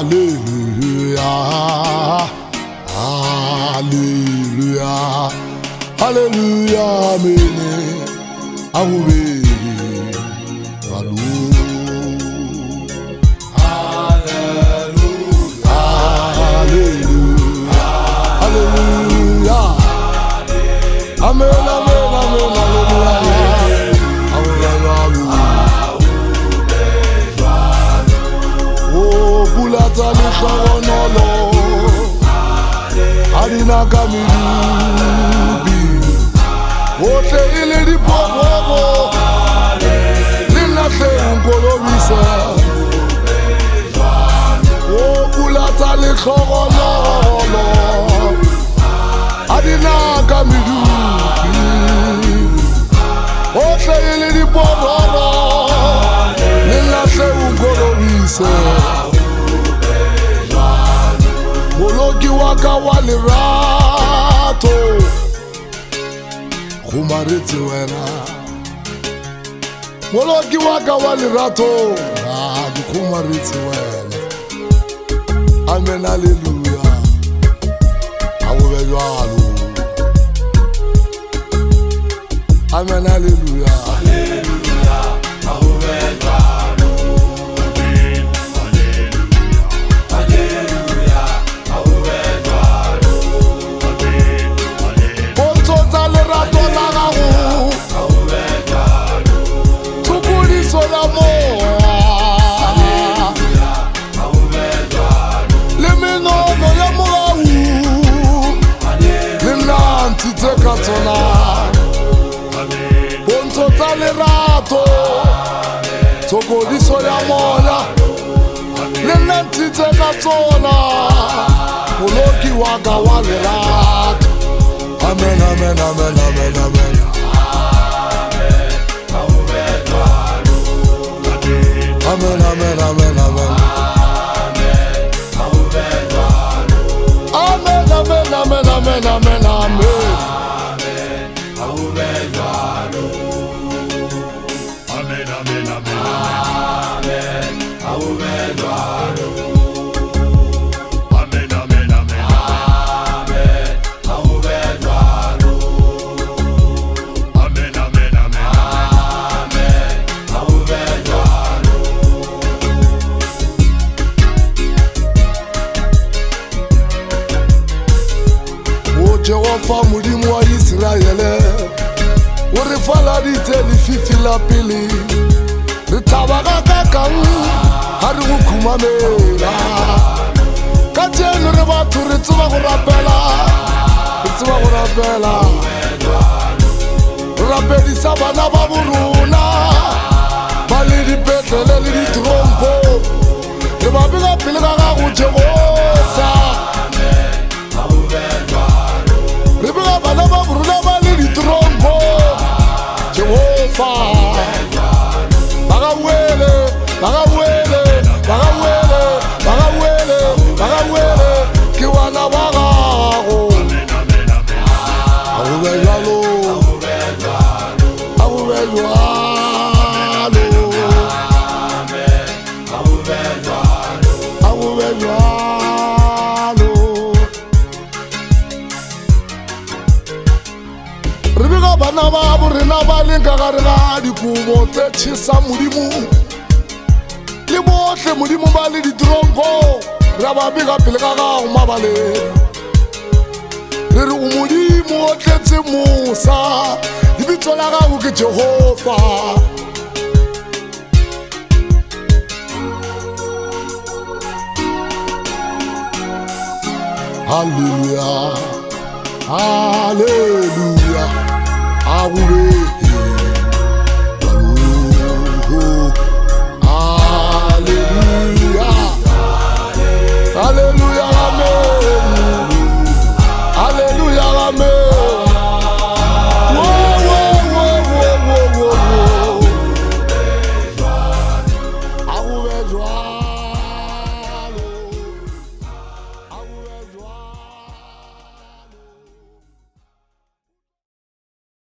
Hallelujah, hallelujah, hallelujah, amen. I will be hallelujah, hallelujah, hallelujah, amen, amen, amen, hallelujah. Oh, bulata ni shawanolo, adina kamirubi. Oh, te ile di popo, lina te unkolobisa. Oh, bulata ni shawanolo, adina kamirubi. Oh, te ile di popo, lina te unkolobisa. Mologi waka wali rato Kumariti wena Mologi waka wali rato Kumariti wena Amen, hallelujah. Awubejualu. Amen, hallelujah. Hallelujah, awubejualu. Tokodiso ya moya Lenanti teka tona Mologi waga wale rat. Amen, amen, amen, amen, amen. Amen, amen, amen, amen. Amen, amen, amen, amen, amen, amen. Amen, amen, amen. Amen, amen, amen. Amen, amen, amen. O Jehova mulimu wa Israele, urifala diteli fifi la pili, ritabaga kakang, hari ukumamela. Kajenu rebatu rituma kurabela, Rabedi sabana baburuna, balidi petele lidi trompo, rebabiga pilgaga Jehova. Rebabiga bana baburuna balidi trompo, Jehova. Bagawele, bagawele, bagawele, bagawele, bagawele, kiwana bagago. Awubejualu, awubejualu, awubejualu. Ribiga bana baburina balinga garila dikubo techisa mudimu. Libotle mudimu bali di tronko, rababiga pilgaga umabale. Riru umudimu otletse Musa, ibitolaga uke Jehova. Hallelujah, hallelujah, awube.